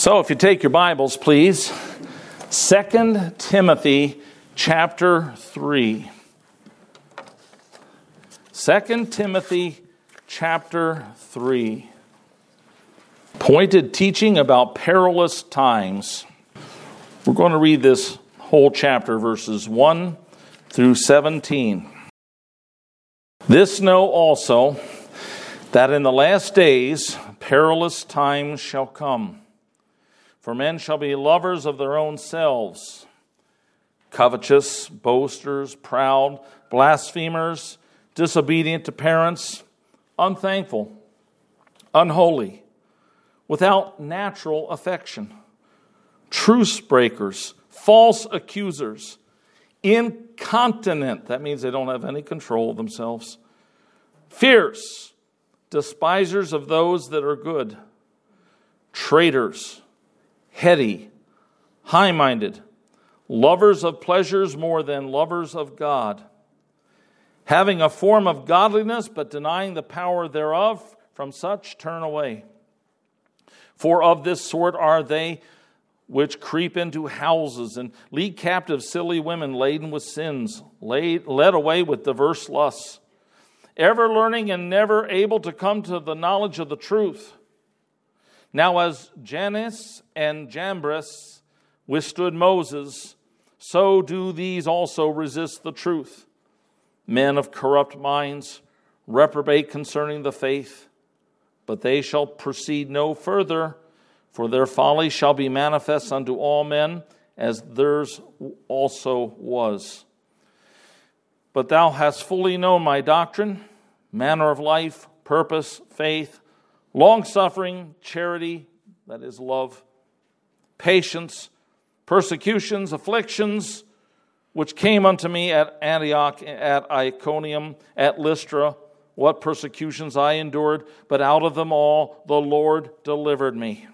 So if you take your Bibles, please, 2 Timothy chapter 3. 2 Timothy chapter 3. Pointed teaching about perilous times. We're going to read this whole chapter, verses 1 through 17. This know also, that in the last days perilous times shall come. For men shall be lovers of their own selves, covetous, boasters, proud, blasphemers, disobedient to parents, unthankful, unholy, without natural affection, truce breakers, false accusers, incontinent, that means they don't have any control of themselves, fierce, despisers of those that are good, traitors, heady, high-minded, lovers of pleasures more than lovers of God, having a form of godliness but denying the power thereof, from such turn away. For of this sort are they which creep into houses and lead captive silly women laden with sins, led away with diverse lusts, ever learning and never able to come to the knowledge of the truth. Now as Jannes and Jambres withstood Moses, so do these also resist the truth. Men of corrupt minds reprobate concerning the faith, but they shall proceed no further, for their folly shall be manifest unto all men, as theirs also was. But thou hast fully known my doctrine, manner of life, purpose, faith, long-suffering, charity, that is love, patience, persecutions, afflictions, which came unto me at Antioch, at Iconium, at Lystra, what persecutions I endured, but out of them all the Lord delivered me.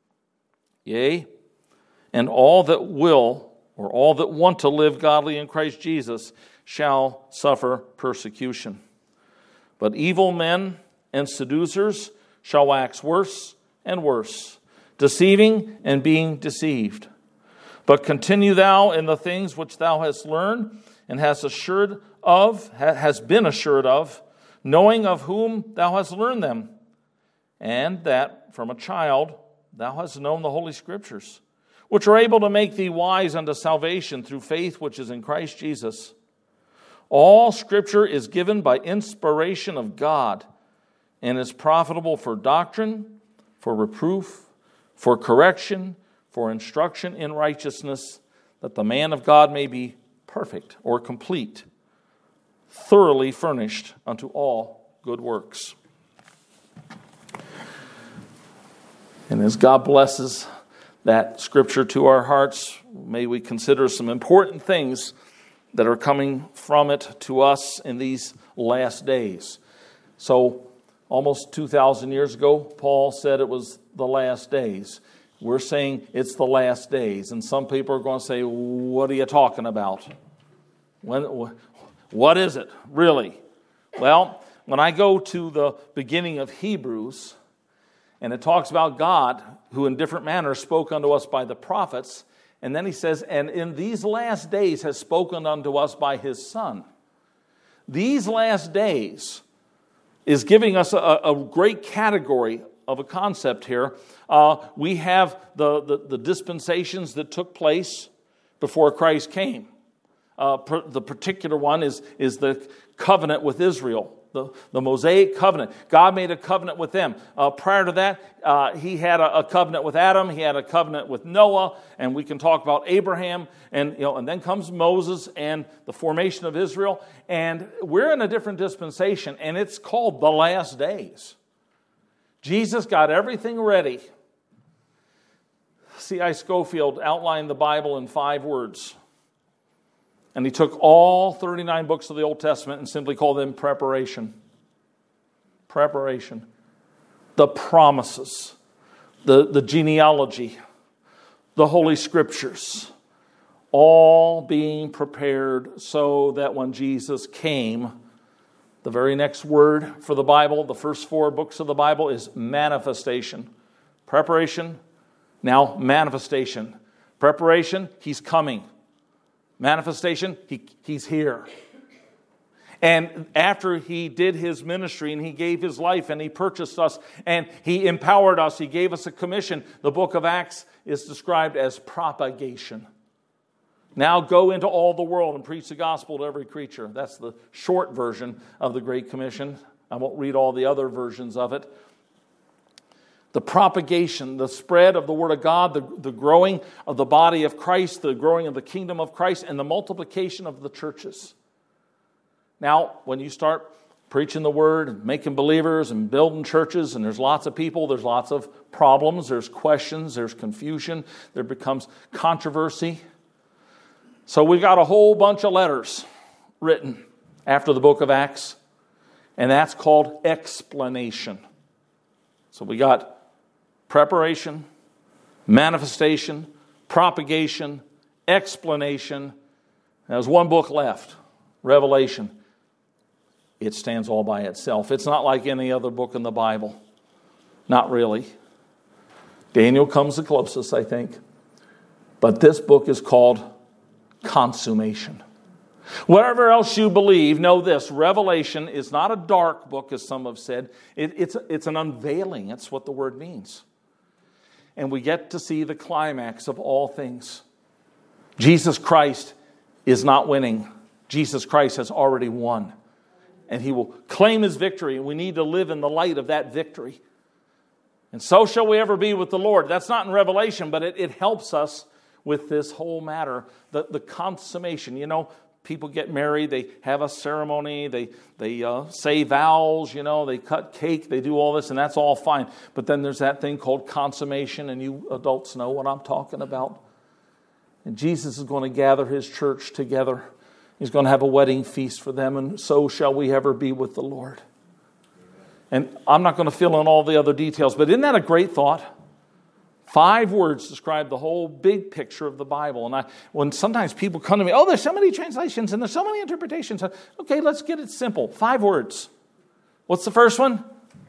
Yea, and all that will, or all that want to live godly in Christ Jesus, shall suffer persecution. But evil men and seducers shall wax worse and worse, deceiving and being deceived. But continue thou in the things which thou hast learned and hast been assured of, knowing of whom thou hast learned them, and that from a child thou hast known the Holy Scriptures, which are able to make thee wise unto salvation through faith which is in Christ Jesus. All Scripture is given by inspiration of God, and is profitable for doctrine, for reproof, for correction, for instruction in righteousness, that the man of God may be perfect or complete, thoroughly furnished unto all good works. And as God blesses that Scripture to our hearts, may we consider some important things that are coming from it to us in these last days. So, almost 2,000 years ago, Paul said it was the last days. We're saying it's the last days. And some people are going to say, what are you talking about? What is it, really? Well, when I go to the beginning of Hebrews, and it talks about God, who in different manners spoke unto us by the prophets, and then he says, and in these last days has spoken unto us by his Son. These last days is giving us a great category of a concept here. We have the dispensations that took place before Christ came. The particular one is the covenant with Israel, the Mosaic covenant. God made a covenant with them. Prior to that, he had a covenant with Adam. He had a covenant with Noah, and we can talk about Abraham. And then comes Moses and the formation of Israel. And we're in a different dispensation, and it's called the last days. Jesus got everything ready. C.I. Scofield outlined the Bible in 5 words. And he took all 39 books of the Old Testament and simply called them preparation. Preparation. The promises, the genealogy, the Holy Scriptures, all being prepared so that when Jesus came, the very next word for the Bible, the first 4 books of the Bible, is manifestation. Preparation, Now, manifestation. Preparation, he's coming. Manifestation, he's here. And after he did his ministry and he gave his life and he purchased us and he empowered us, he gave us a commission, the book of Acts is described as propagation. Now go into all the world and preach the gospel to every creature. That's the short version of the Great Commission. I won't read all the other versions of it. The propagation, the spread of the Word of God, the growing of the body of Christ, the growing of the kingdom of Christ, and the multiplication of the churches. Now, when you start preaching the Word and making believers and building churches, and there's lots of people, there's lots of problems, there's questions, there's confusion, there becomes controversy. So we've got a whole bunch of letters written after the book of Acts, and that's called explanation. So we got preparation, manifestation, propagation, explanation. There's one book left, Revelation. It stands all by itself. It's not like any other book in the Bible. Not really. Daniel comes the closest, I think. But this book is called consummation. Whatever else you believe, know this. Revelation is not a dark book, as some have said. It's an unveiling. That's what the word means. And we get to see the climax of all things. Jesus Christ is not winning. Jesus Christ has already won. And he will claim his victory, and we need to live in the light of that victory. And so shall we ever be with the Lord. That's not in Revelation, but it helps us with this whole matter, the consummation. You know, people get married, they have a ceremony, they say vows, you know, they cut cake, they do all this, and that's all fine. But then there's that thing called consummation, and you adults know what I'm talking about. And Jesus is going to gather his church together. He's going to have a wedding feast for them, and so shall we ever be with the Lord. And I'm not going to fill in all the other details, but isn't that a great thought? 5 words describe the whole big picture of the Bible. And when sometimes people come to me, oh, there's so many translations and there's so many interpretations. Okay, let's get it simple. 5 words. What's the first one?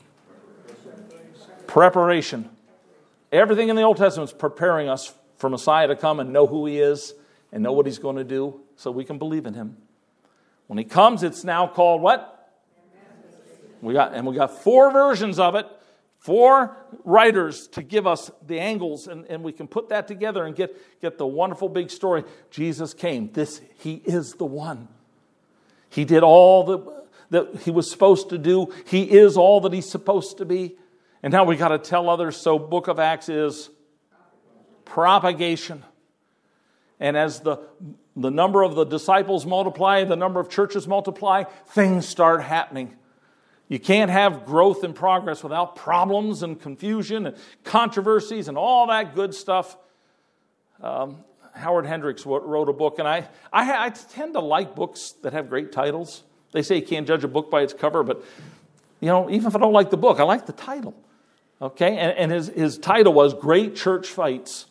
Preparation. Everything in the Old Testament is preparing us for Messiah to come and know who he is and know what he's going to do so we can believe in him. When he comes, it's now called what? We got 4 versions of it. 4 writers to give us the angles, and we can put that together and get the wonderful big story. Jesus came. He is the one. He did all that he was supposed to do. He is all that he's supposed to be. And now we got to tell others. So book of Acts is propagation. And as the number of the disciples multiply, the number of churches multiply, things start happening. You can't have growth and progress without problems and confusion and controversies and all that good stuff. Howard Hendricks wrote a book, and I tend to like books that have great titles. They say you can't judge a book by its cover, but you know, even if I don't like the book, I like the title. Okay, and his title was Great Church Fights.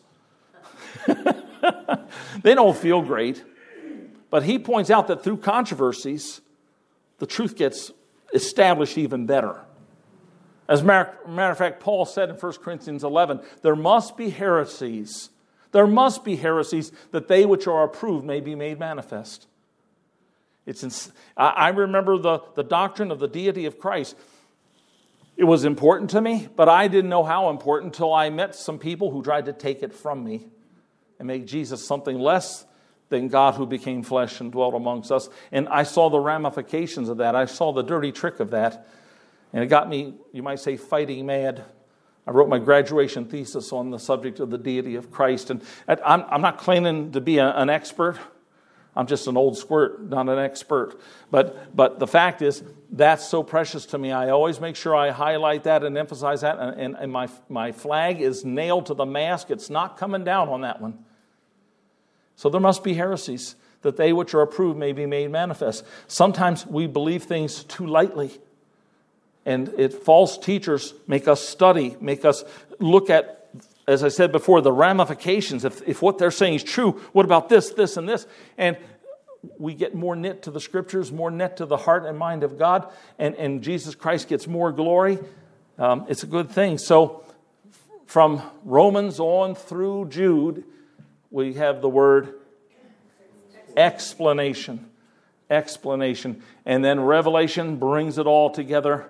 They don't feel great, but he points out that through controversies, the truth gets established even better. As a matter of fact, Paul said in 1 Corinthians 11, there must be heresies. There must be heresies that they which are approved may be made manifest. I remember the doctrine of the deity of Christ. It was important to me, but I didn't know how important until I met some people who tried to take it from me and make Jesus something less than God who became flesh and dwelt amongst us. And I saw the ramifications of that. I saw the dirty trick of that. And it got me, you might say, fighting mad. I wrote my graduation thesis on the subject of the deity of Christ. And I'm not claiming to be an expert. I'm just an old squirt, not an expert. But the fact is, that's so precious to me. I always make sure I highlight that and emphasize that. And my flag is nailed to the mast. It's not coming down on that one. So there must be heresies, that they which are approved may be made manifest. Sometimes we believe things too lightly. And false teachers make us study, make us look at, as I said before, the ramifications. If what they're saying is true, what about this, this, and this? And we get more knit to the Scriptures, more knit to the heart and mind of God, and Jesus Christ gets more glory. It's a good thing. So from Romans on through Jude, we have the word explanation. Explanation. And then Revelation brings it all together.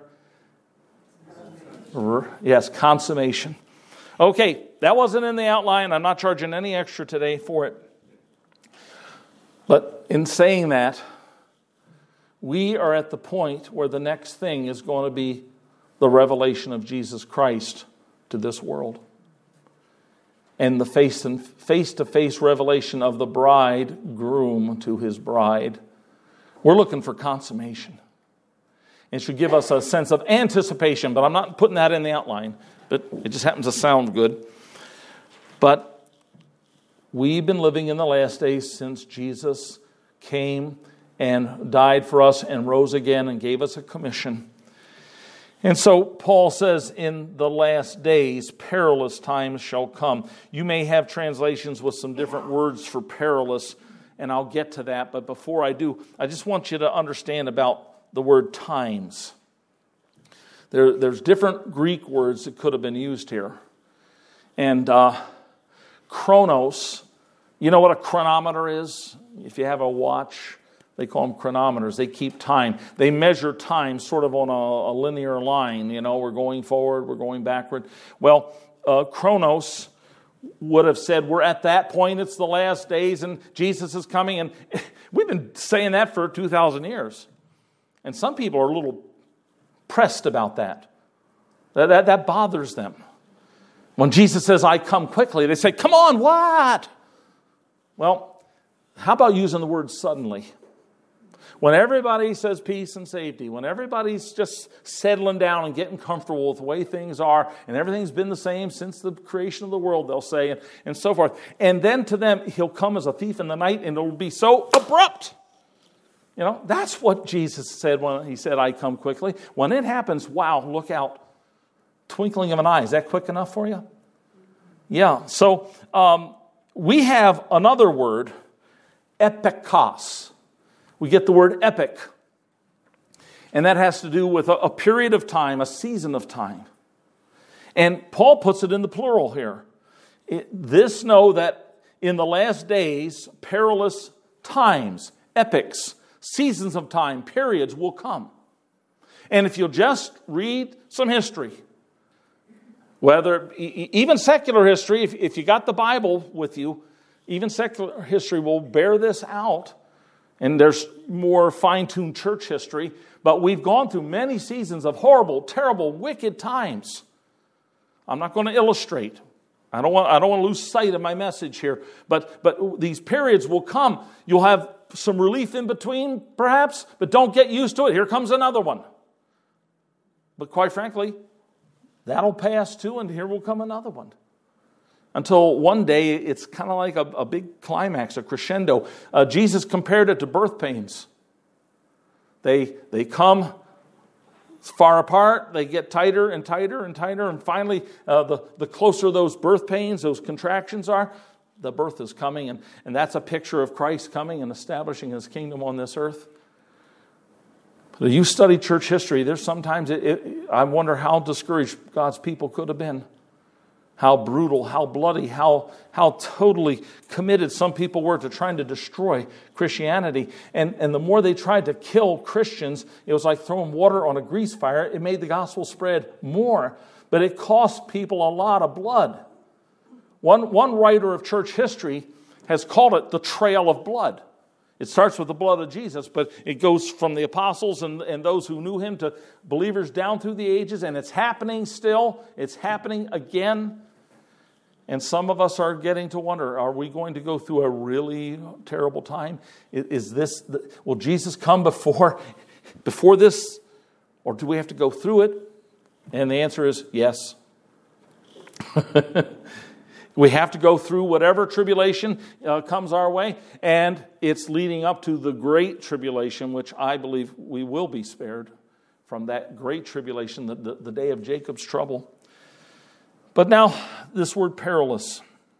Yes, consummation. Okay, that wasn't in the outline. I'm not charging any extra today for it. But in saying that, we are at the point where the next thing is going to be the revelation of Jesus Christ to this world. And the face-to-face revelation of the bridegroom to his bride. We're looking for consummation. It should give us a sense of anticipation, but I'm not putting that in the outline. But it just happens to sound good. But we've been living in the last days since Jesus came and died for us and rose again and gave us a commission. And so Paul says, in the last days, perilous times shall come. You may have translations with some different words for perilous, and I'll get to that. But before I do, I just want you to understand about the word times. There's different Greek words that could have been used here. And chronos, you know what a chronometer is? If you have a watch, they call them chronometers. They keep time. They measure time sort of on a linear line. You know, we're going forward, we're going backward. Well, chronos would have said, we're at that point, it's the last days, and Jesus is coming. And we've been saying that for 2,000 years. And some people are a little pressed about that. That bothers them. When Jesus says, I come quickly, they say, come on, what? Well, how about using the word suddenly? When everybody says peace and safety, when everybody's just settling down and getting comfortable with the way things are, and everything's been the same since the creation of the world, they'll say, and so forth. And then to them, he'll come as a thief in the night, and it'll be so abrupt. You know, that's what Jesus said when he said, I come quickly. When it happens, wow, look out. Twinkling of an eye. Is that quick enough for you? Yeah. So we have another word, epikos. We get the word epic. And that has to do with a period of time, a season of time. And Paul puts it in the plural here. Know that in the last days, perilous times, epics, seasons of time, periods will come. And if you'll just read some history, whether even secular history, if you got the Bible with you, even secular history will bear this out. And there's more fine-tuned church history. But we've gone through many seasons of horrible, terrible, wicked times. I'm not going to illustrate. I don't want to lose sight of my message here. But these periods will come. You'll have some relief in between, perhaps, but don't get used to it. Here comes another one. But quite frankly, that'll pass too, and here will come another one. Until one day, it's kind of like a big climax, a crescendo. Jesus compared it to birth pains. They come far apart, they get tighter and tighter and tighter, and finally, the closer those birth pains, those contractions are, the birth is coming, and that's a picture of Christ coming and establishing his kingdom on this earth. But if you study church history, there's sometimes, I wonder how discouraged God's people could have been. How brutal, how bloody, how totally committed some people were to trying to destroy Christianity. And the more they tried to kill Christians, it was like throwing water on a grease fire. It made the gospel spread more, but it cost people a lot of blood. One writer of church history has called it the trail of blood. It starts with the blood of Jesus, but it goes from the apostles and those who knew him to believers down through the ages, and it's happening still. It's happening again. And some of us are getting to wonder, are we going to go through a really terrible time? Will Jesus come before this, or do we have to go through it? And the answer is yes. We have to go through whatever tribulation comes our way, and it's leading up to the great tribulation, which I believe we will be spared from that great tribulation, the day of Jacob's trouble. But now, this word perilous.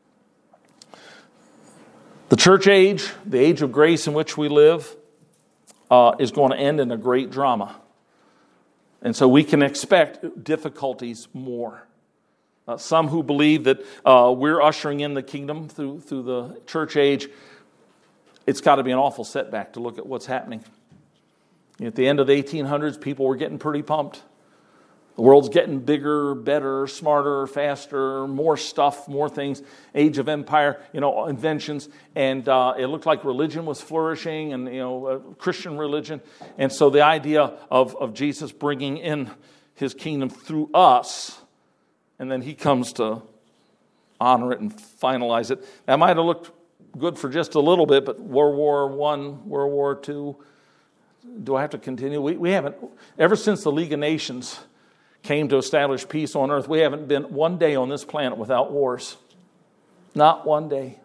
The church age, the age of grace in which we live, is going to end in a great drama. And so we can expect difficulties more. Some who believe that we're ushering in the kingdom through the church age. It's got to be an awful setback to look at what's happening. At the end of the 1800s, people were getting pretty pumped. The world's getting bigger, better, smarter, faster, more stuff, more things. Age of empire, inventions. And it looked like religion was flourishing and, Christian religion. And so the idea of Jesus bringing in his kingdom through us, and then he comes to honor it and finalize it. That might have looked good for just a little bit, but World War I, World War II, do I have to continue? We haven't, ever since the League of Nations came to establish peace on earth, we haven't been one day on this planet without wars. Not one day.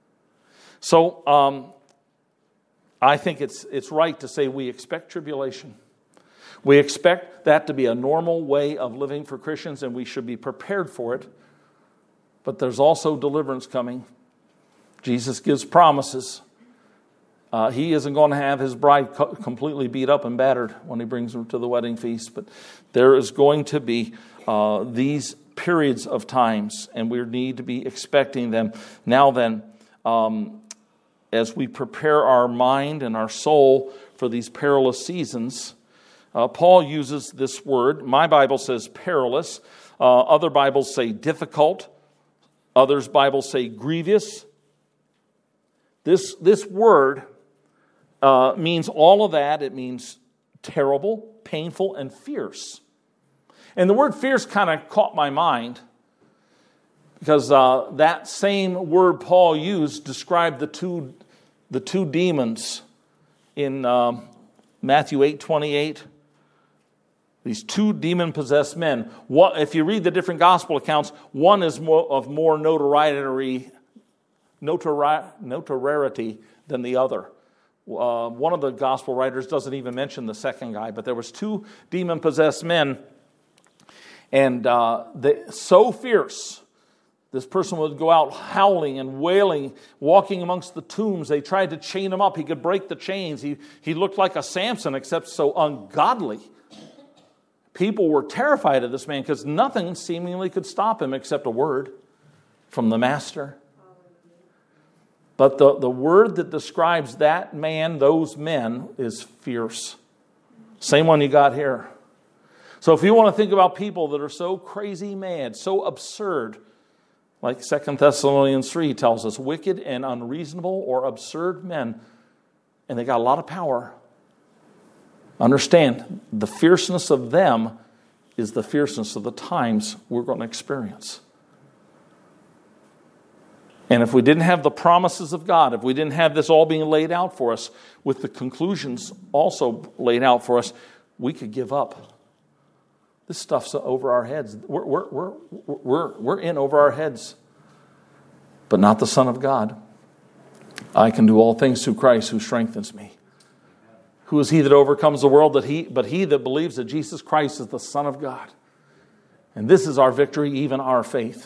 So I think it's right to say we expect tribulation. We expect that to be a normal way of living for Christians, and we should be prepared for it. But there's also deliverance coming. Jesus gives promises. He isn't going to have his bride completely beat up and battered when he brings her to the wedding feast. But there is going to be these periods of times, and we need to be expecting them. Now then, as we prepare our mind and our soul for these perilous seasons, Paul uses this word. My Bible says perilous. Other Bibles say difficult. Others' Bibles say grievous. This word means all of that. It means terrible, painful, and fierce. And the word fierce kind of caught my mind because that same word Paul used described the two demons in Matthew 8:28. These two demon-possessed men. If you read the different gospel accounts, one is of more notoriety than the other. One of the gospel writers doesn't even mention the second guy, but there was two demon-possessed men, and so fierce. This person would go out howling and wailing, walking amongst the tombs. They tried to chain him up. He could break the chains. He looked like a Samson, except so ungodly. People were terrified of this man because nothing seemingly could stop him except a word from the master. But the word that describes that man, those men, is fierce. Same one you got here. So if you want to think about people that are so crazy mad, so absurd, like 2 Thessalonians 3 tells us, wicked and unreasonable or absurd men, and they got a lot of power. Understand, the fierceness of them is the fierceness of the times we're going to experience. And if we didn't have the promises of God, if we didn't have this all being laid out for us, with the conclusions also laid out for us, we could give up. This stuff's over our heads. We're in over our heads. But not the Son of God. I can do all things through Christ who strengthens me. Who is he that overcomes the world but he that believes that Jesus Christ is the Son of God? And this is our victory, even our faith.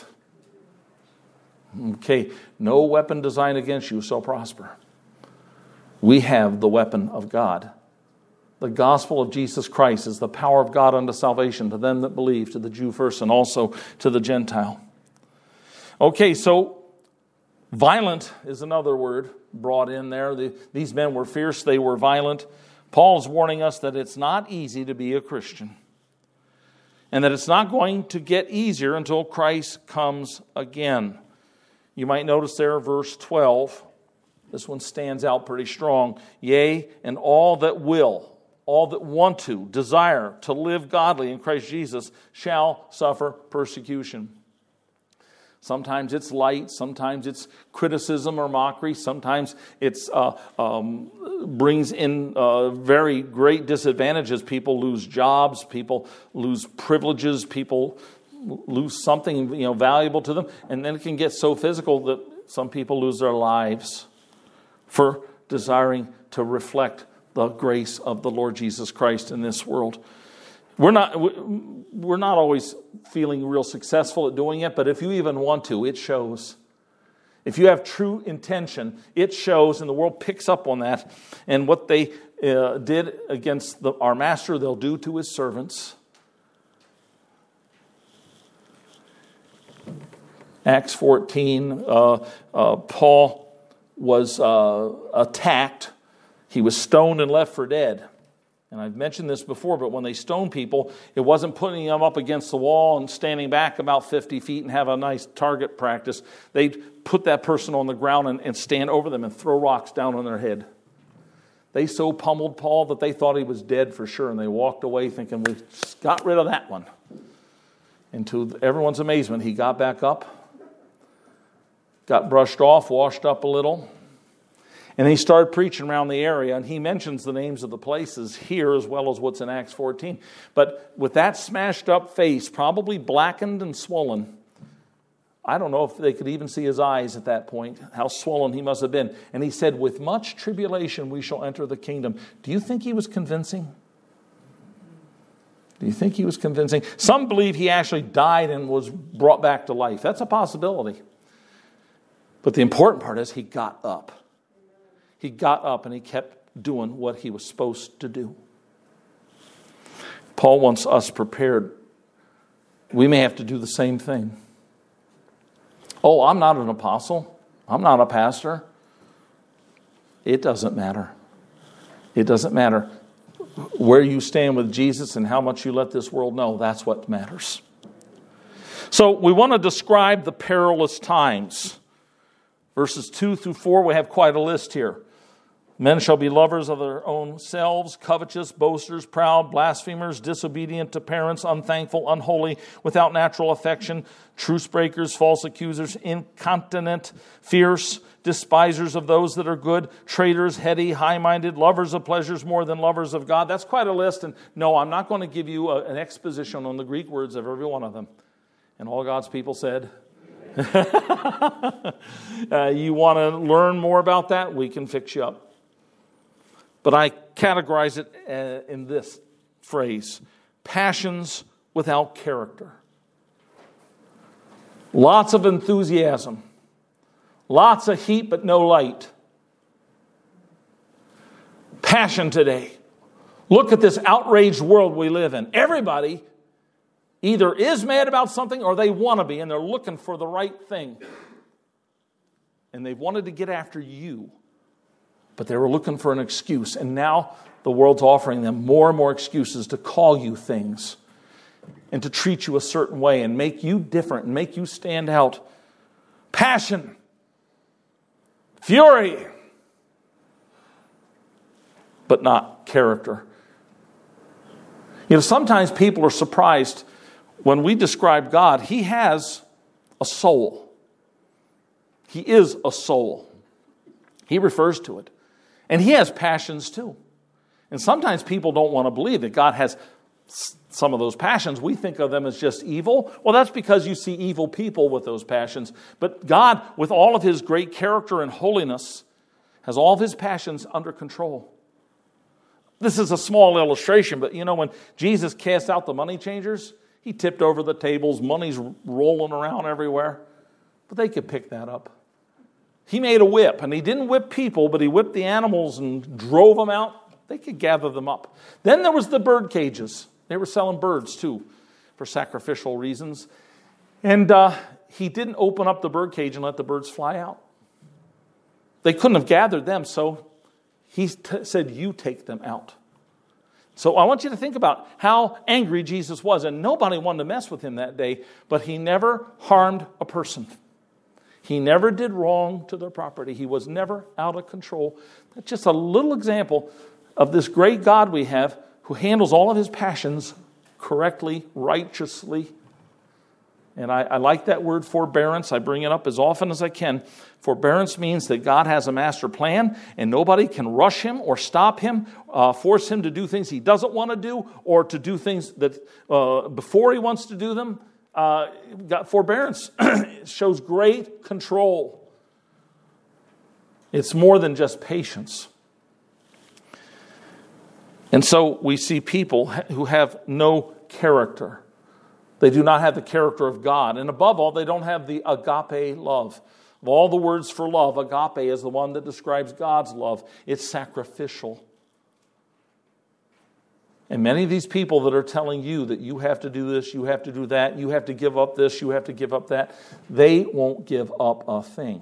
Okay, no weapon designed against you shall prosper. We have the weapon of God. The gospel of Jesus Christ is the power of God unto salvation to them that believe, to the Jew first and also to the Gentile. Okay, so violent is another word brought in there. These men were fierce, they were violent. Paul's warning us that it's not easy to be a Christian, and that it's not going to get easier until Christ comes again. You might notice there, verse 12, this one stands out pretty strong. Yea, and all that will, all that want to, desire to live godly in Christ Jesus shall suffer persecution. Sometimes it's light, sometimes it's criticism or mockery, sometimes it's brings in very great disadvantages. People lose jobs, people lose privileges, people lose something valuable to them, and then it can get so physical that some people lose their lives for desiring to reflect the grace of the Lord Jesus Christ in this world. We're not always feeling real successful at doing it, but if you even want to, it shows. If you have true intention, it shows, and the world picks up on that. And what they did against our master, they'll do to his servants. Acts 14, Paul was attacked. He was stoned and left for dead. And I've mentioned this before, but when they stone people, it wasn't putting them up against the wall and standing back about 50 feet and have a nice target practice. They'd put that person on the ground and stand over them and throw rocks down on their head. They so pummeled Paul that they thought he was dead for sure, and they walked away thinking, we got rid of that one. And to everyone's amazement, he got back up, got brushed off, washed up a little, and he started preaching around the area, and he mentions the names of the places here as well as what's in Acts 14. But with that smashed up face, probably blackened and swollen, I don't know if they could even see his eyes at that point, how swollen he must have been. And he said, with much tribulation we shall enter the kingdom. Do you think he was convincing? Do you think he was convincing? Some believe he actually died and was brought back to life. That's a possibility. But the important part is he got up. He got up and he kept doing what he was supposed to do. Paul wants us prepared. We may have to do the same thing. Oh, I'm not an apostle. I'm not a pastor. It doesn't matter. It doesn't matter. Where you stand with Jesus and how much you let this world know, that's what matters. So we want to describe the perilous times. Verses 2 through 4, we have quite a list here. Men shall be lovers of their own selves, covetous, boasters, proud, blasphemers, disobedient to parents, unthankful, unholy, without natural affection, truce breakers, false accusers, incontinent, fierce, despisers of those that are good, traitors, heady, high-minded, lovers of pleasures more than lovers of God. That's quite a list. And no, I'm not going to give you an exposition on the Greek words of every one of them. And all God's people said, you want to learn more about that? We can fix you up. But I categorize it in this phrase: passions without character. Lots of enthusiasm. Lots of heat, but no light. Passion today. Look at this outraged world we live in. Everybody either is mad about something or they want to be, and they're looking for the right thing. And they wanted to get after you, but they were looking for an excuse. And now the world's offering them more and more excuses to call you things and to treat you a certain way and make you different and make you stand out. Passion. Fury. But not character. You know, sometimes people are surprised when we describe God. He has a soul. He is a soul. He refers to it. And he has passions too. And sometimes people don't want to believe that God has some of those passions. We think of them as just evil. Well, that's because you see evil people with those passions. But God, with all of his great character and holiness, has all of his passions under control. This is a small illustration, but you know, when Jesus cast out the money changers, he tipped over the tables, money's rolling around everywhere. But they could pick that up. He made a whip, and he didn't whip people, but he whipped the animals and drove them out. They could gather them up. Then there was the bird cages. They were selling birds, too, for sacrificial reasons. And he didn't open up the bird cage and let the birds fly out. They couldn't have gathered them, so he said, you take them out. So I want you to think about how angry Jesus was. And nobody wanted to mess with him that day, but he never harmed a person. He never did wrong to their property. He was never out of control. That's just a little example of this great God we have who handles all of his passions correctly, righteously. And I like that word forbearance. I bring it up as often as I can. Forbearance means that God has a master plan and nobody can rush him or stop him, force him to do things he doesn't want to do or to do things that before he wants to do them. Forbearance shows great control. It's more than just patience. And so we see people who have no character. They do not have the character of God. And above all, they don't have the agape love. Of all the words for love, agape is the one that describes God's love. It's sacrificial. And many of these people that are telling you that you have to do this, you have to do that, you have to give up this, you have to give up that, they won't give up a thing.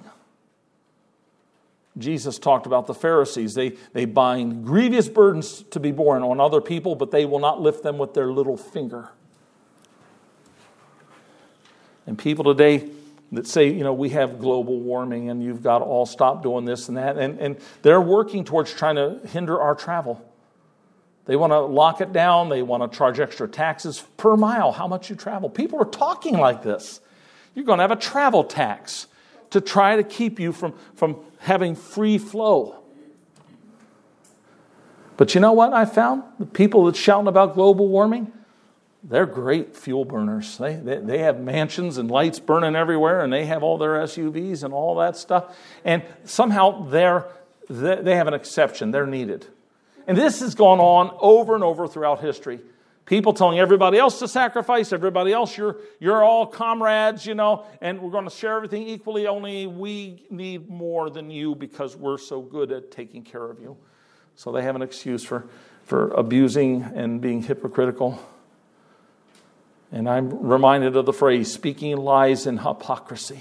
Jesus talked about the Pharisees. They bind grievous burdens to be borne on other people, but they will not lift them with their little finger. And people today that say, we have global warming and you've got to all stop doing this and that. And they're working towards trying to hinder our travel. They want to lock it down. They want to charge extra taxes per mile, how much you travel. People are talking like this. You're going to have a travel tax to try to keep you from having free flow. But you know what I found? The people that's shouting about global warming, they're great fuel burners. They have mansions and lights burning everywhere, and they have all their SUVs and all that stuff. And somehow they have an exception. They're needed. And this has gone on over and over throughout history. People telling everybody else to sacrifice, everybody else, you're all comrades, and we're going to share everything equally, only we need more than you because we're so good at taking care of you. So they have an excuse for abusing and being hypocritical. And I'm reminded of the phrase, speaking lies in hypocrisy.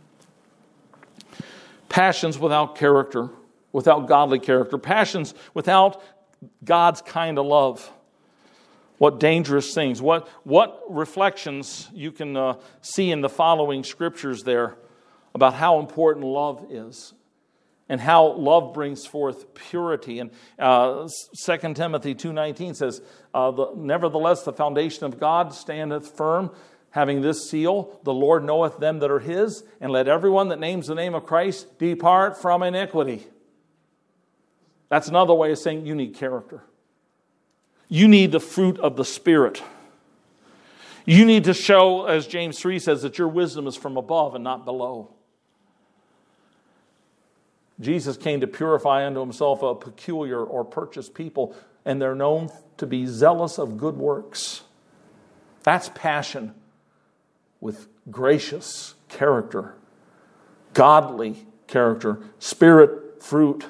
Passions without character, without godly character. Passions without God's kind of love. What dangerous things. What reflections you can see in the following scriptures there about how important love is. And how love brings forth purity. And 2 Timothy 2:19 says, nevertheless, the foundation of God standeth firm, having this seal, the Lord knoweth them that are his, and let everyone that names the name of Christ depart from iniquity. That's another way of saying you need character. You need the fruit of the Spirit. You need to show, as James 3 says, that your wisdom is from above and not below. Jesus came to purify unto himself a peculiar or purchased people, and they're known to be zealous of good works. That's passion with gracious character, godly character, spirit fruit.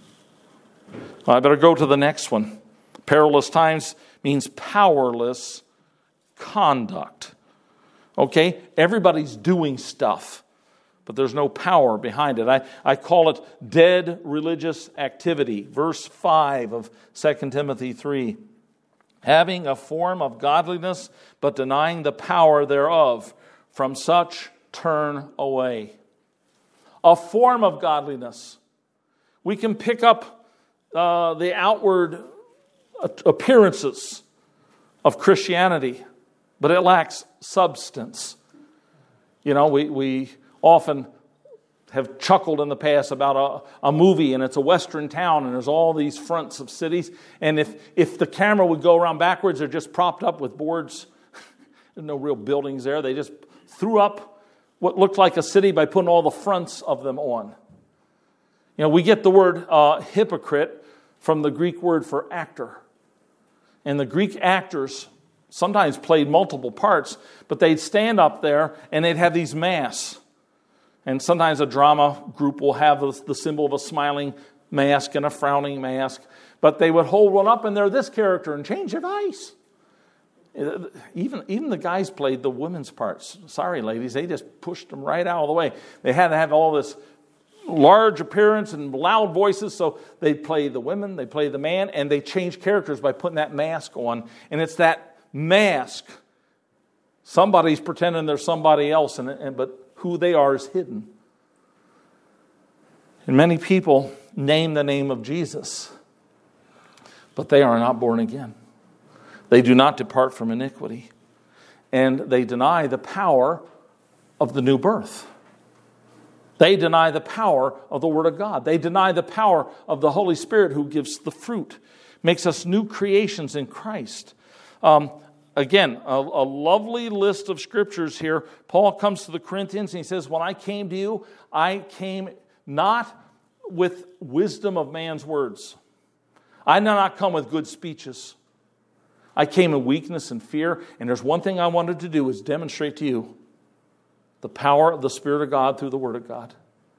I better go to the next one. Perilous times means powerless conduct. Okay? Everybody's doing stuff, but there's no power behind it. I call it dead religious activity. Verse 5 of 2 Timothy 3. Having a form of godliness, but denying the power thereof. From such turn away. A form of godliness. We can pick up the outward appearances of Christianity, but it lacks substance. We often have chuckled in the past about a movie, and it's a western town, and there's all these fronts of cities, and if the camera would go around backwards, they're just propped up with boards. There's no real buildings there. They just threw up what looked like a city by putting all the fronts of them on. We get the word hypocrite from the Greek word for actor. And the Greek actors sometimes played multiple parts, but they'd stand up there and they'd have these masks. And sometimes a drama group will have the symbol of a smiling mask and a frowning mask. But they would hold one up and they're this character and change their voice. Even the guys played the women's parts. Sorry, ladies, they just pushed them right out of the way. They had to have all this large appearance and loud voices, so they play the women, they play the man, and they change characters by putting that mask on. And it's that mask. Somebody's pretending they're somebody else, but who they are is hidden. And many people name the name of Jesus, but they are not born again. They do not depart from iniquity. And they deny the power of the new birth. They deny the power of the Word of God. They deny the power of the Holy Spirit who gives the fruit, makes us new creations in Christ. Again, a lovely list of scriptures here. Paul comes to the Corinthians and he says, when I came to you, I came not with wisdom of man's words. I did not come with good speeches. I came in weakness and fear, and there's one thing I wanted to do is demonstrate to you the power of the Spirit of God through the Word of God.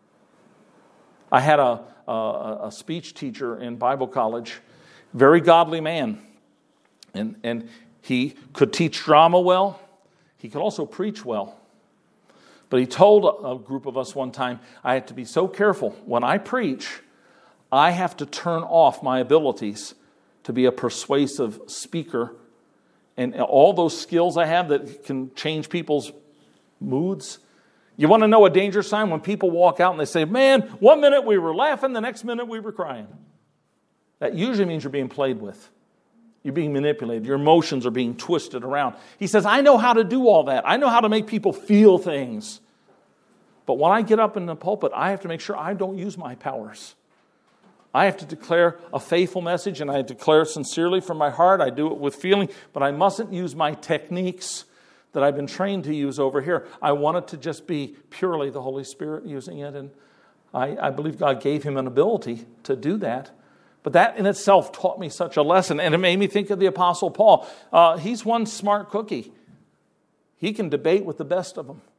I had a speech teacher in Bible college, very godly man. And he could teach drama well. He could also preach well. But he told a group of us one time, I have to be so careful. When I preach, I have to turn off my abilities to be a persuasive speaker. And all those skills I have that can change people's moods. You want to know a danger sign? When people walk out and they say, man, 1 minute we were laughing, the next minute we were crying. That usually means you're being played with. You're being manipulated. Your emotions are being twisted around. He says, I know how to do all that. I know how to make people feel things. But when I get up in the pulpit, I have to make sure I don't use my powers. I have to declare a faithful message, and I declare sincerely from my heart. I do it with feeling, but I mustn't use my techniques that I've been trained to use over here. I want it to just be purely the Holy Spirit using it, and I believe God gave him an ability to do that. But that in itself taught me such a lesson, and it made me think of the Apostle Paul. He's one smart cookie. He can debate with the best of them.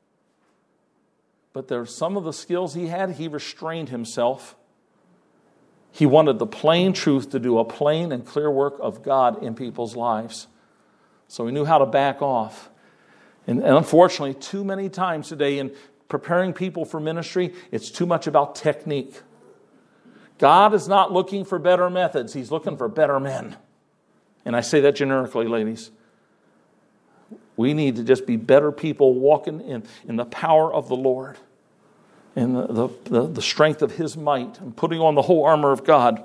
But there's some of the skills he had, he restrained himself. He wanted the plain truth to do a plain and clear work of God in people's lives. So he knew how to back off. And unfortunately, too many times today in preparing people for ministry, it's too much about technique. God is not looking for better methods. He's looking for better men. And I say that generically, ladies. We need to just be better people walking in the power of the Lord, in the strength of his might, and putting on the whole armor of God.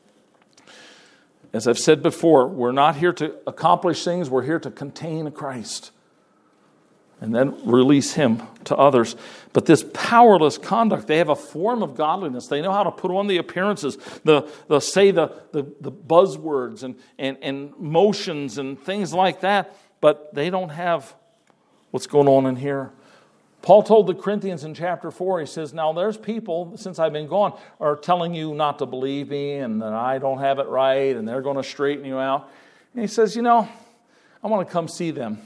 As I've said before, we're not here to accomplish things. We're here to contain Christ and then release him to others. But this powerless conduct, they have a form of godliness. They know how to put on the appearances, say the buzzwords and motions and things like that, but they don't have what's going on in here. Paul told the Corinthians in chapter 4, he says, now there's people, since I've been gone, are telling you not to believe me and that I don't have it right and they're going to straighten you out. And he says, I want to come see them.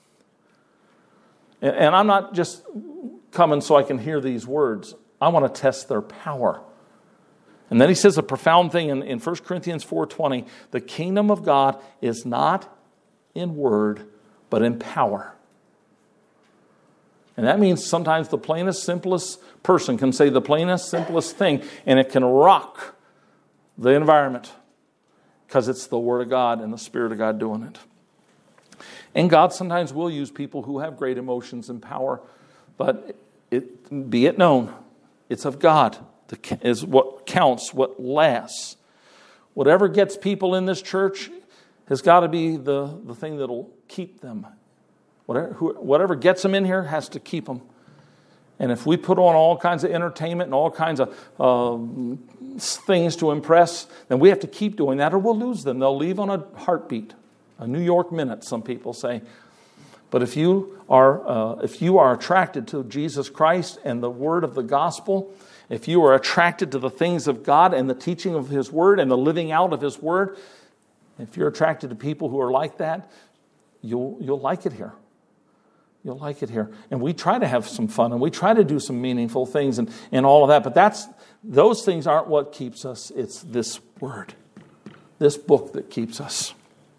And I'm not just coming so I can hear these words. I want to test their power. And then he says a profound thing in 1 Corinthians 4:20. The kingdom of God is not in word, but in power. And that means sometimes the plainest, simplest person can say the plainest, simplest thing, and it can rock the environment because it's the Word of God and the Spirit of God doing it. And God sometimes will use people who have great emotions and power, but be it known, it's of God that is what counts, what lasts. Whatever gets people in this church has got to be the thing that will keep them. Whatever gets them in here has to keep them. And if we put on all kinds of entertainment and all kinds of things to impress, then we have to keep doing that or we'll lose them. They'll leave on a heartbeat. A New York minute, some people say. But if you are attracted to Jesus Christ and the word of the gospel, if you are attracted to the things of God and the teaching of his word and the living out of his word, if you're attracted to people who are like that, you'll like it here. You'll like it here. And we try to have some fun and we try to do some meaningful things and all of that. But those things aren't what keeps us. It's this word, this book that keeps us.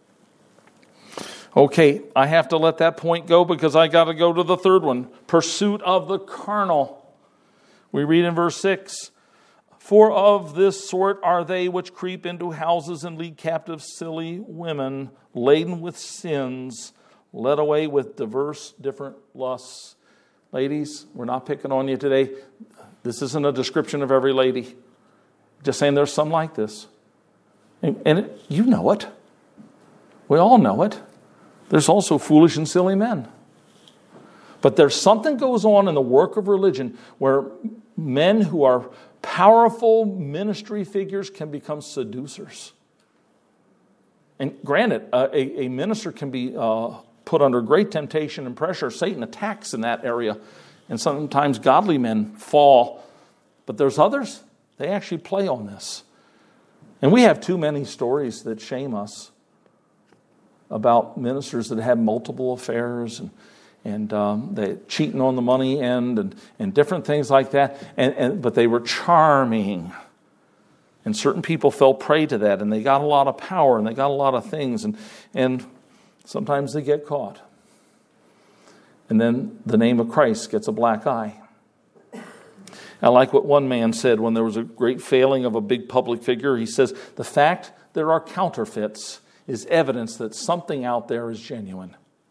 Okay, I have to let that point go because I got to go to the third one. Pursuit of the carnal. We read in verse 6, for of this sort are they which creep into houses and lead captive silly women, laden with sins, led away with different lusts. Ladies, we're not picking on you today. This isn't a description of every lady. Just saying there's some like this. And you know it. We all know it. There's also foolish and silly men. But there's something goes on in the work of religion where men who are powerful ministry figures can become seducers. And granted, a minister can be put under great temptation and pressure. Satan attacks in that area. And sometimes godly men fall. But there's others, they actually play on this. And we have too many stories that shame us about ministers that have multiple affairs and they cheating on the money end and different things like that. But they were charming. And certain people fell prey to that, and they got a lot of power, and they got a lot of things, and sometimes they get caught. And then the name of Christ gets a black eye. I like what one man said when there was a great failing of a big public figure. He says, the fact there are counterfeits is evidence that something out there is genuine.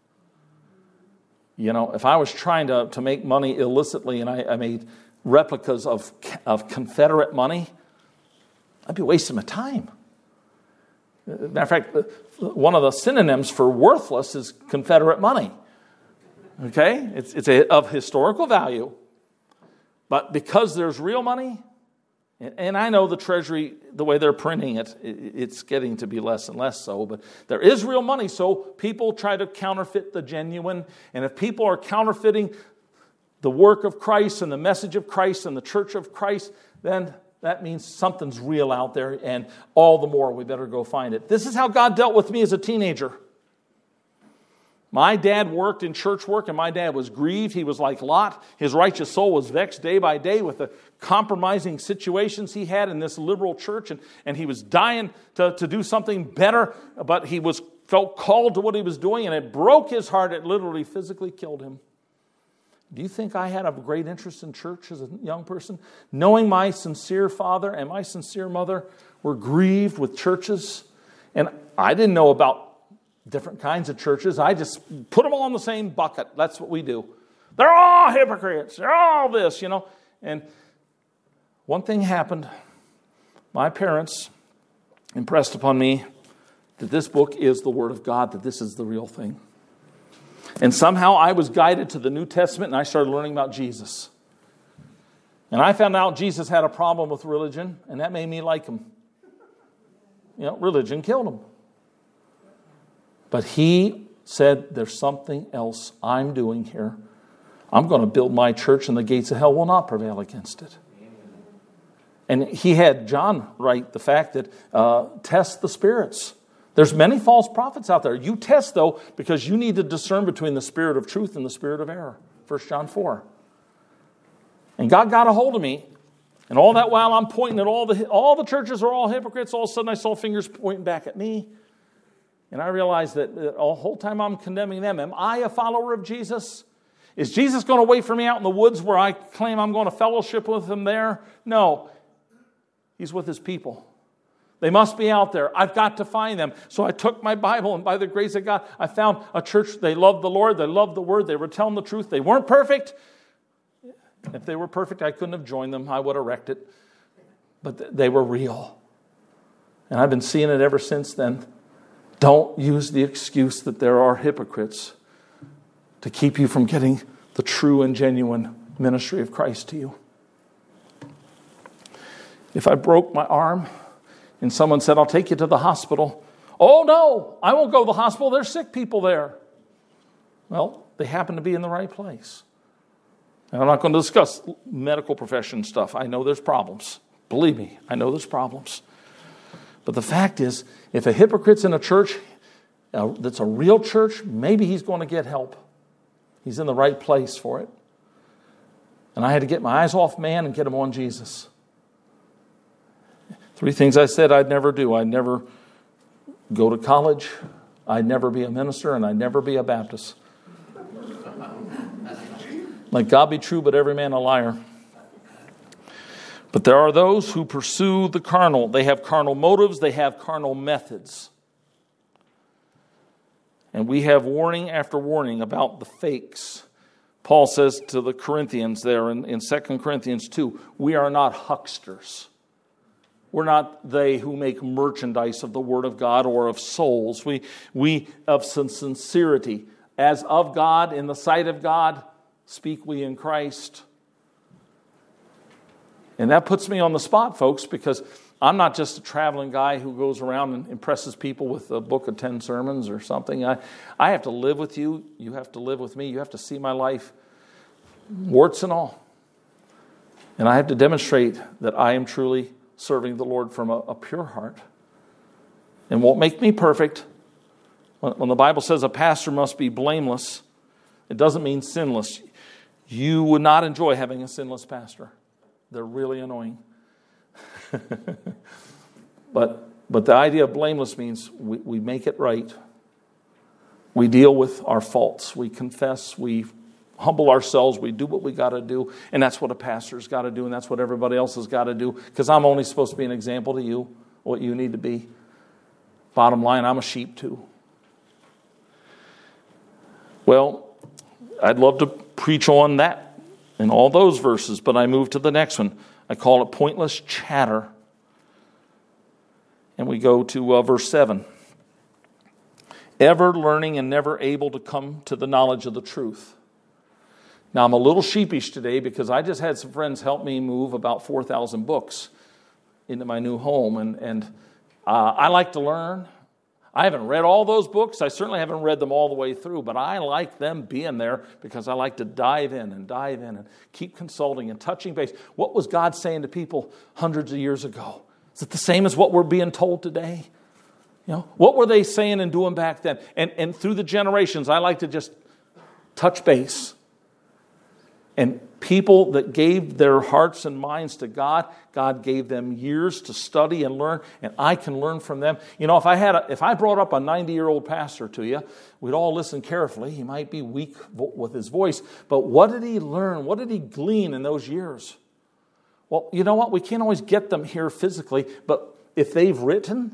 You know, if I was trying to make money illicitly and I made replicas of Confederate money, I'd be wasting my time. Matter of fact, one of the synonyms for worthless is Confederate money. Okay? It's of historical value. But because there's real money, and I know the Treasury, the way they're printing it, it's getting to be less and less so, but there is real money, so people try to counterfeit the genuine. And if people are counterfeiting the work of Christ and the message of Christ and the church of Christ, then that means something's real out there, and all the more we better go find it. This is how God dealt with me as a teenager. My dad worked in church work, and my dad was grieved. He was like Lot. His righteous soul was vexed day by day with the compromising situations he had in this liberal church, and he was dying to do something better, but he felt called to what he was doing, and it broke his heart. It literally physically killed him. Do you think I had a great interest in church as a young person? Knowing my sincere father and my sincere mother were grieved with churches, and I didn't know about different kinds of churches. I just put them all in the same bucket. That's what we do. They're all hypocrites. They're all this, you know. And one thing happened. My parents impressed upon me that this book is the Word of God, that this is the real thing. And somehow I was guided to the New Testament, and I started learning about Jesus. And I found out Jesus had a problem with religion, and that made me like him. You know, religion killed him. But he said, there's something else I'm doing here. I'm going to build my church, and the gates of hell will not prevail against it. And he had John write the fact that test the spirits. There's many false prophets out there. You test, though, because you need to discern between the spirit of truth and the spirit of error. 1 John 4. And God got a hold of me. And all that while I'm pointing at all the churches are all hypocrites, all of a sudden I saw fingers pointing back at me. And I realized that the whole time I'm condemning them, am I a follower of Jesus? Is Jesus going to wait for me out in the woods where I claim I'm going to fellowship with him there? No. He's with his people. They must be out there. I've got to find them. So I took my Bible, and by the grace of God, I found a church. They loved the Lord. They loved the Word. They were telling the truth. They weren't perfect. If they were perfect, I couldn't have joined them. I would have wrecked it. But they were real. And I've been seeing it ever since then. Don't use the excuse that there are hypocrites to keep you from getting the true and genuine ministry of Christ to you. If I broke my arm and someone said, I'll take you to the hospital. Oh, no, I won't go to the hospital. There's sick people there. Well, they happen to be in the right place. And I'm not going to discuss medical profession stuff. I know there's problems. Believe me, I know there's problems. But the fact is, if a hypocrite's in a church that's a real church, maybe he's going to get help. He's in the right place for it. And I had to get my eyes off man and get them on Jesus. 3 things I said I'd never do. I'd never go to college. I'd never be a minister, and I'd never be a Baptist. Let God be true, but every man a liar. But there are those who pursue the carnal. They have carnal motives. They have carnal methods. And we have warning after warning about the fakes. Paul says to the Corinthians there in 2 Corinthians 2, we are not hucksters. We're not they who make merchandise of the Word of God or of souls. We of sincerity, as of God, in the sight of God, speak we in Christ. And that puts me on the spot, folks, because I'm not just a traveling guy who goes around and impresses people with a book of 10 sermons or something. I have to live with you. You have to live with me. You have to see my life, warts and all. And I have to demonstrate that I am truly serving the Lord from a pure heart. And won't make me perfect. When the Bible says a pastor must be blameless, it doesn't mean sinless. You would not enjoy having a sinless pastor. They're really annoying. But the idea of blameless means we make it right. We deal with our faults. We confess. We humble ourselves. We do what we got to do. And that's what a pastor's got to do. And that's what everybody else has got to do. Because I'm only supposed to be an example to you, what you need to be. Bottom line, I'm a sheep too. Well, I'd love to preach on that in all those verses, but I move to the next one. I call it pointless chatter. And we go to verse 7. Ever learning and never able to come to the knowledge of the truth. Now, I'm a little sheepish today because I just had some friends help me move about 4,000 books into my new home. And I like to learn. I haven't read all those books. I certainly haven't read them all the way through, but I like them being there because I like to dive in and keep consulting and touching base. What was God saying to people hundreds of years ago? Is it the same as what we're being told today? What were they saying and doing back then? And through the generations, I like to just touch base. And people that gave their hearts and minds to God, God gave them years to study and learn, and I can learn from them. If I brought up a 90-year-old pastor to you, we'd all listen carefully. He might be weak with his voice, but what did he learn? What did he glean in those years? Well, you know what? We can't always get them here physically, but if they've written,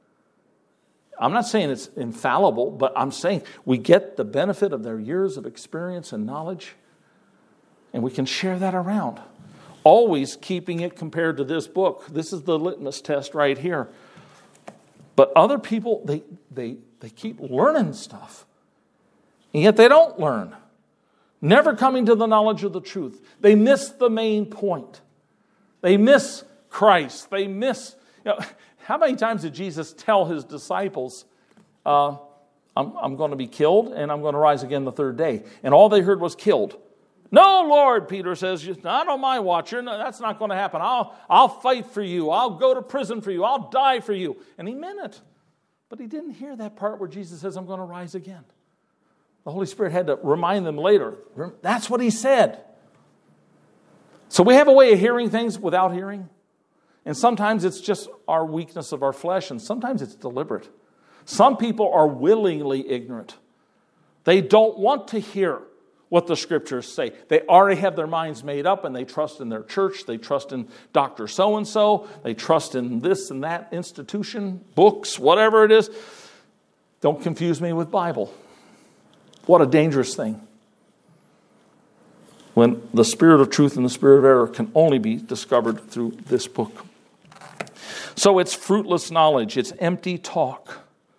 I'm not saying it's infallible, but I'm saying we get the benefit of their years of experience and knowledge, and we can share that around. Always keeping it compared to this book. This is the litmus test right here. But other people, they keep learning stuff, and yet they don't learn. Never coming to the knowledge of the truth. They miss the main point. They miss Christ. They miss... how many times did Jesus tell his disciples, I'm going to be killed and I'm going to rise again the third day? And all they heard was killed. No, Lord, Peter says, not on my watch. That's not going to happen. I'll fight for you. I'll go to prison for you. I'll die for you. And he meant it. But he didn't hear that part where Jesus says, I'm going to rise again. The Holy Spirit had to remind them later. That's what he said. So we have a way of hearing things without hearing. And sometimes it's just our weakness of our flesh, and sometimes it's deliberate. Some people are willingly ignorant. They don't want to hear what the Scriptures say. They already have their minds made up, and they trust in their church. They trust in Dr. So-and-so. They trust in this and that institution, books, whatever it is. Don't confuse me with Bible. What a dangerous thing. When the spirit of truth and the spirit of error can only be discovered through this book. So it's fruitless knowledge. It's empty talk.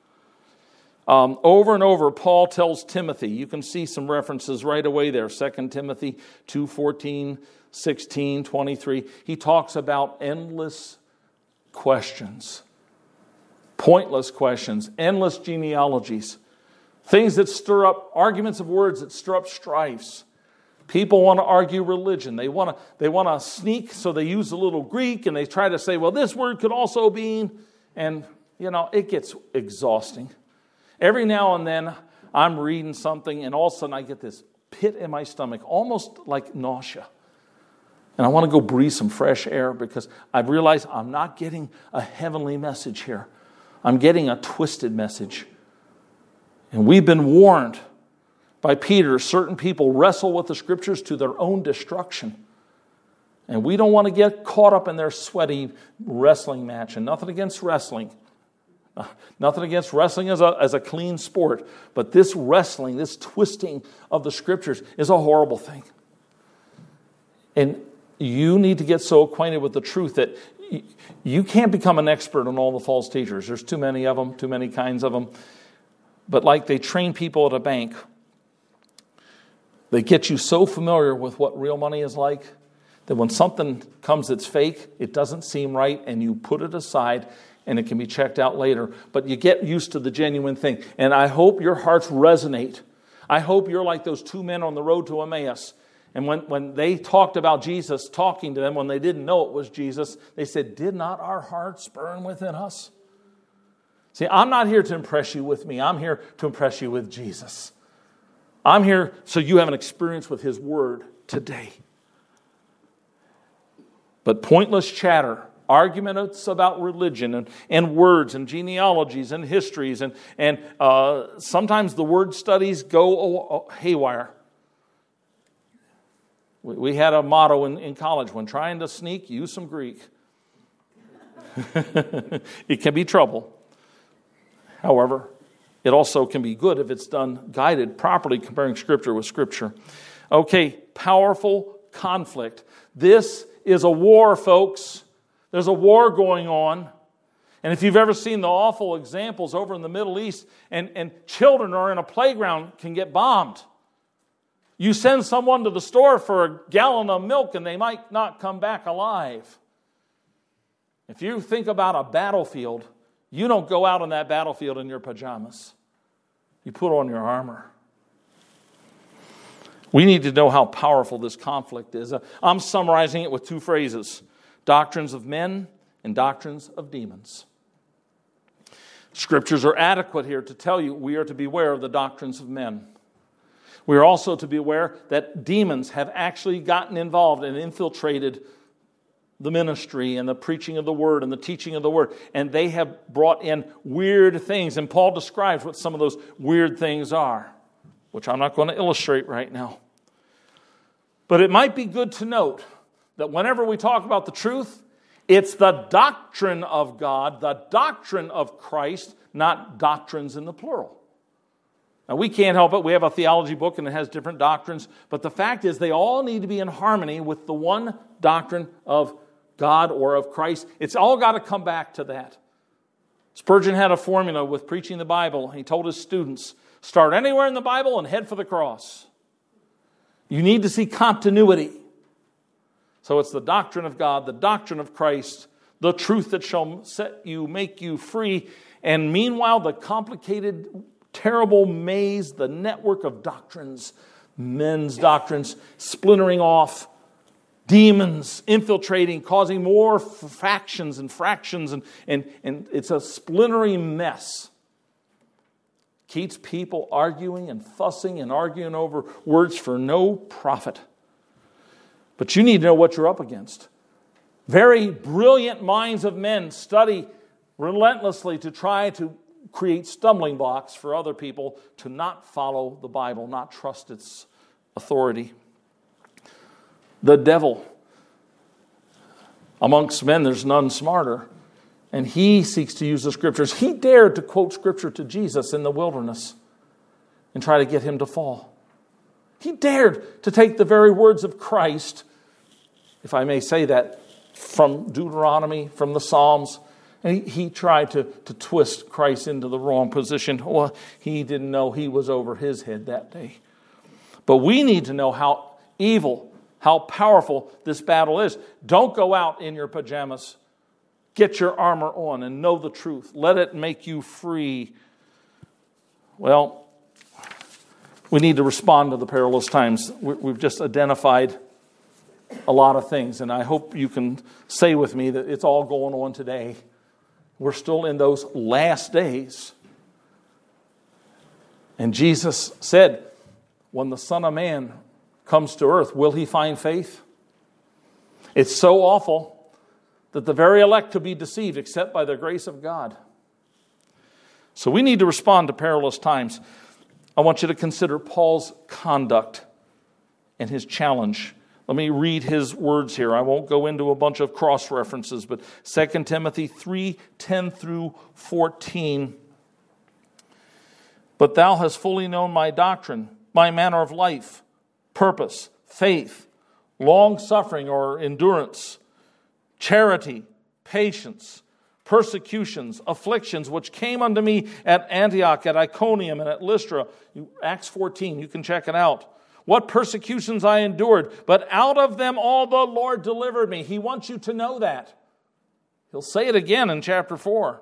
Over and over, Paul tells Timothy. You can see some references right away there. 2 Timothy 2:14, 16, 23. He talks about endless questions. Pointless questions. Endless genealogies. Things that stir up, arguments of words that stir up strifes. People want to argue religion. They want to sneak, so they use a little Greek, and they try to say, well, this word could also mean, and, it gets exhausting. Every now and then, I'm reading something, and all of a sudden I get this pit in my stomach, almost like nausea. And I want to go breathe some fresh air because I've realized I'm not getting a heavenly message here. I'm getting a twisted message. And we've been warned by Peter, certain people wrestle with the Scriptures to their own destruction. And we don't want to get caught up in their sweaty wrestling match. And nothing against wrestling. Nothing against wrestling as a clean sport. But this wrestling, this twisting of the Scriptures is a horrible thing. And you need to get so acquainted with the truth that you can't become an expert on all the false teachers. There's too many of them, too many kinds of them. But like they train people at a bank, they get you so familiar with what real money is like that when something comes that's fake, it doesn't seem right, and you put it aside, and it can be checked out later. But you get used to the genuine thing. And I hope your hearts resonate. I hope you're like those two men on the road to Emmaus. And when they talked about Jesus talking to them, when they didn't know it was Jesus, they said, did not our hearts burn within us? See, I'm not here to impress you with me. I'm here to impress you with Jesus. I'm here so you have an experience with His Word today. But pointless chatter Arguments about religion and words and genealogies and histories. And sometimes the word studies go haywire. We had a motto in college: when trying to sneak, use some Greek. It can be trouble. However, it also can be good if it's done guided properly, comparing Scripture with Scripture. Okay, powerful conflict. This is a war, folks. There's a war going on. And if you've ever seen the awful examples over in the Middle East, and children are in a playground can get bombed. You send someone to the store for a gallon of milk and they might not come back alive. If you think about a battlefield, you don't go out on that battlefield in your pajamas. You put on your armor. We need to know how powerful this conflict is. I'm summarizing it with two phrases: doctrines of men and doctrines of demons. Scriptures are adequate here to tell you we are to beware of the doctrines of men. We are also to be aware that demons have actually gotten involved and infiltrated the ministry and the preaching of the Word and the teaching of the Word. And they have brought in weird things. And Paul describes what some of those weird things are, which I'm not going to illustrate right now. But it might be good to note that whenever we talk about the truth, it's the doctrine of God, the doctrine of Christ, not doctrines in the plural. Now, we can't help it. We have a theology book and it has different doctrines. But the fact is they all need to be in harmony with the one doctrine of God or of Christ. It's all got to come back to that. Spurgeon had a formula with preaching the Bible. He told his students, start anywhere in the Bible and head for the cross. You need to see continuity. So it's the doctrine of God, the doctrine of Christ, the truth that shall set you, make you free. And meanwhile, the complicated, terrible maze, the network of doctrines, men's doctrines, splintering off, demons infiltrating, causing more factions and fractions, and it's a splintering mess. Keeps people arguing and fussing and arguing over words for no profit. But you need to know what you're up against. Very brilliant minds of men study relentlessly to try to create stumbling blocks for other people to not follow the Bible, not trust its authority. The devil, amongst men, there's none smarter. And he seeks to use the Scriptures. He dared to quote Scripture to Jesus in the wilderness and try to get him to fall. He dared to take the very words of Christ, if I may say that, from Deuteronomy, from the Psalms, and he tried to twist Christ into the wrong position. Well, he didn't know he was over his head that day. But we need to know how evil, how powerful this battle is. Don't go out in your pajamas. Get your armor on and know the truth. Let it make you free. Well, we need to respond to the perilous times. We've just identified a lot of things, and I hope you can say with me that it's all going on today. We're still in those last days. And Jesus said, when the Son of Man comes to earth, will he find faith? It's so awful that the very elect could be deceived except by the grace of God. So we need to respond to perilous times. I want you to consider Paul's conduct and his challenge. Let me read his words here. I won't go into a bunch of cross-references, but 2 Timothy 3:10 through 14. But thou hast fully known my doctrine, my manner of life, purpose, faith, long-suffering or endurance, charity, patience, persecutions, afflictions, which came unto me at Antioch, at Iconium, and at Lystra. Acts 14, you can check it out. What persecutions I endured, but out of them all the Lord delivered me. He wants you to know that. He'll say it again in chapter 4.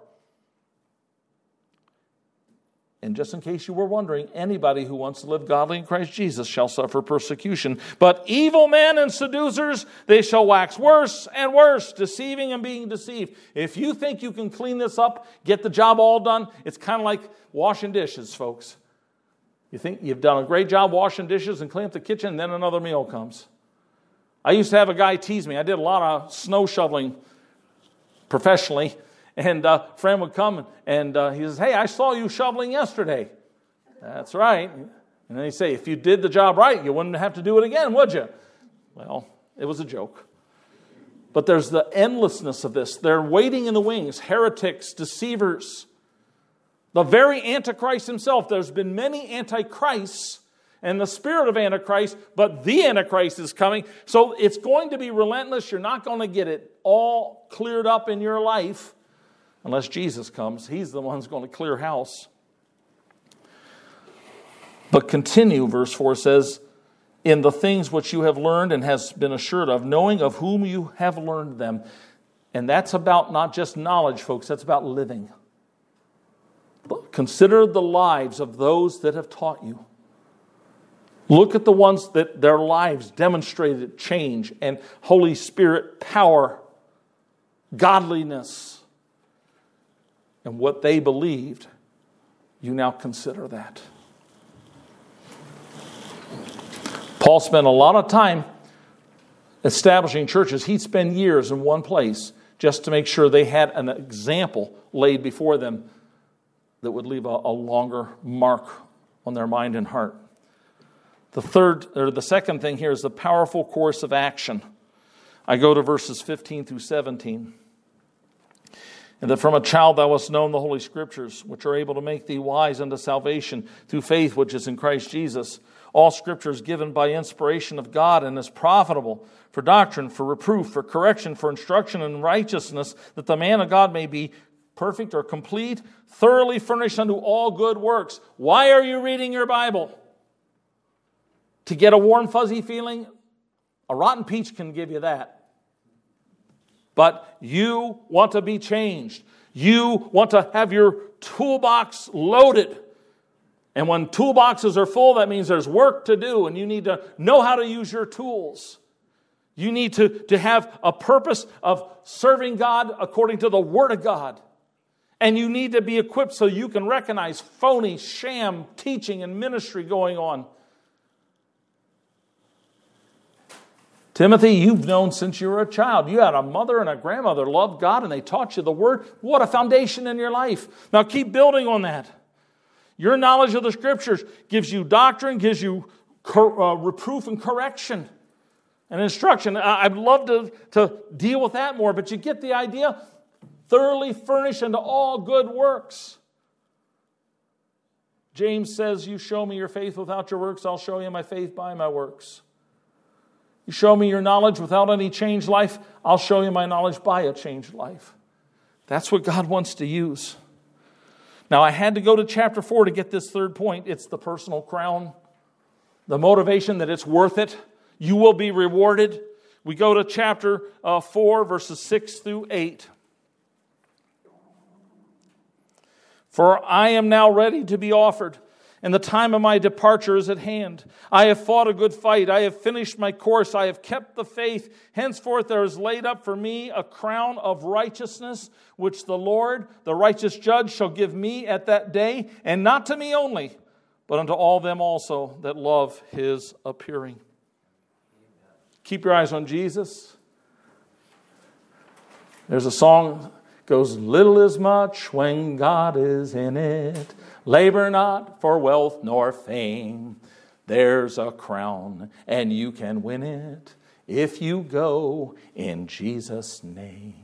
And just in case you were wondering, anybody who wants to live godly in Christ Jesus shall suffer persecution. But evil men and seducers, they shall wax worse and worse, deceiving and being deceived. If you think you can clean this up, get the job all done, it's kind of like washing dishes, folks. You think you've done a great job washing dishes and clean up the kitchen, and then another meal comes. I used to have a guy tease me. I did a lot of snow shoveling professionally. And a friend would come and he says, hey, I saw you shoveling yesterday. That's right. And then he'd say, if you did the job right, you wouldn't have to do it again, would you? Well, it was a joke. But there's the endlessness of this. They're waiting in the wings, heretics, deceivers. The very Antichrist himself. There's been many Antichrists and the spirit of Antichrist, but the Antichrist is coming. So it's going to be relentless. You're not going to get it all cleared up in your life unless Jesus comes. He's the one who's going to clear house. But continue, verse 4 says, in the things which you have learned and has been assured of, knowing of whom you have learned them. And that's about not just knowledge, folks. That's about living. Consider the lives of those that have taught you. Look at the ones that their lives demonstrated change and Holy Spirit power, godliness, and what they believed. You now consider that. Paul spent a lot of time establishing churches. He'd spend years in one place just to make sure they had an example laid before them that would leave a longer mark on their mind and heart. The second thing here is the powerful course of action. I go to verses 15 through 17. And that from a child thou hast known the Holy Scriptures, which are able to make thee wise unto salvation through faith which is in Christ Jesus. All Scripture is given by inspiration of God and is profitable for doctrine, for reproof, for correction, for instruction in righteousness, that the man of God may be perfect or complete, thoroughly furnished unto all good works. Why are you reading your Bible? To get a warm, fuzzy feeling? A rotten peach can give you that. But you want to be changed. You want to have your toolbox loaded. And when toolboxes are full, that means there's work to do, and you need to know how to use your tools. You need to have a purpose of serving God according to the Word of God. And you need to be equipped so you can recognize phony, sham teaching and ministry going on. Timothy, you've known since you were a child. You had a mother and a grandmother loved God and they taught you the Word. What a foundation in your life. Now keep building on that. Your knowledge of the Scriptures gives you doctrine, gives you reproof and correction and instruction. I'd love to deal with that more, but you get the idea. Thoroughly furnished unto all good works. James says, you show me your faith without your works, I'll show you my faith by my works. You show me your knowledge without any changed life, I'll show you my knowledge by a changed life. That's what God wants to use. Now, I had to go to chapter 4 to get this third point. It's the personal crown. The motivation that it's worth it. You will be rewarded. We go to chapter 4, verses 6 through 8. For I am now ready to be offered, and the time of my departure is at hand. I have fought a good fight. I have finished my course. I have kept the faith. Henceforth there is laid up for me a crown of righteousness, which the Lord, the righteous judge, shall give me at that day, and not to me only, but unto all them also that love his appearing. Keep your eyes on Jesus. There's a song goes, little is much when God is in it. Labor not for wealth nor fame. There's a crown and you can win it if you go in Jesus' name.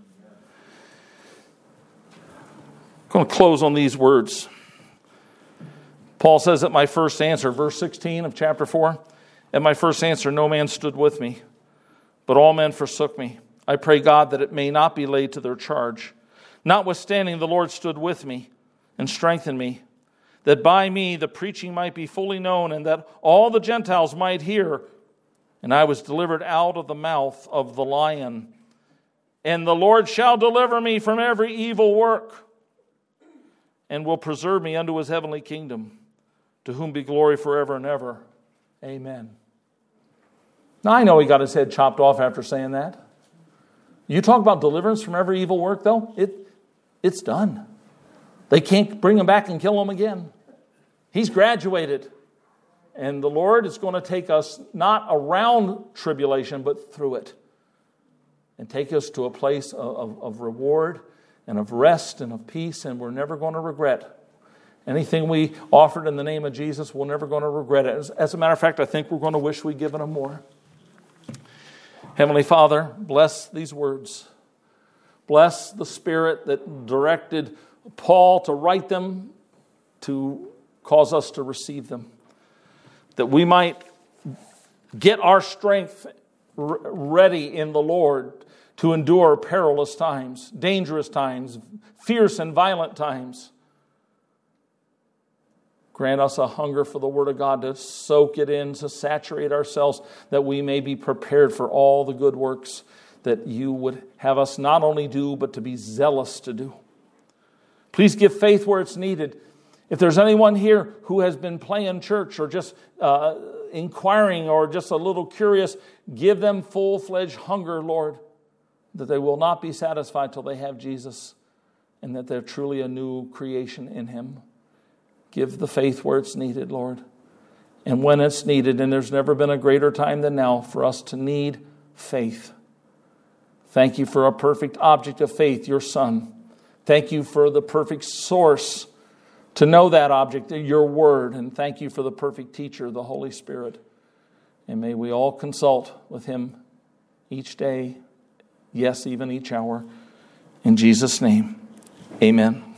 I'm going to close on these words. Paul says at my first answer, verse 16 of chapter 4, at my first answer, no man stood with me, but all men forsook me. I pray God that it may not be laid to their charge. Notwithstanding, the Lord stood with me and strengthened me, that by me the preaching might be fully known, and that all the Gentiles might hear. And I was delivered out of the mouth of the lion. And the Lord shall deliver me from every evil work, and will preserve me unto his heavenly kingdom, to whom be glory forever and ever. Amen. Now I know he got his head chopped off after saying that. You talk about deliverance from every evil work, though, it's done. They can't bring him back and kill him again. He's graduated. And the Lord is going to take us not around tribulation, but through it. and take us to a place of reward and of rest and of peace, and we're never going to regret. Anything we offered in the name of Jesus, we're never going to regret it. As a matter of fact, I think we're going to wish we'd given Him more. Heavenly Father, bless these words. Bless the Spirit that directed Paul to write them, to cause us to receive them, that we might get our strength ready in the Lord to endure perilous times, dangerous times, fierce and violent times. Grant us a hunger for the Word of God to soak it in, to saturate ourselves, that we may be prepared for all the good works that you would have us not only do, but to be zealous to do. Please give faith where it's needed. If there's anyone here who has been playing church or just inquiring or just a little curious, give them full-fledged hunger, Lord, that they will not be satisfied till they have Jesus and that they're truly a new creation in Him. Give the faith where it's needed, Lord, and when it's needed, and there's never been a greater time than now for us to need faith. Thank you for a perfect object of faith, your Son. Thank you for the perfect source to know that object, your Word. And thank you for the perfect teacher, the Holy Spirit. And may we all consult with Him each day, yes, even each hour. In Jesus' name, amen.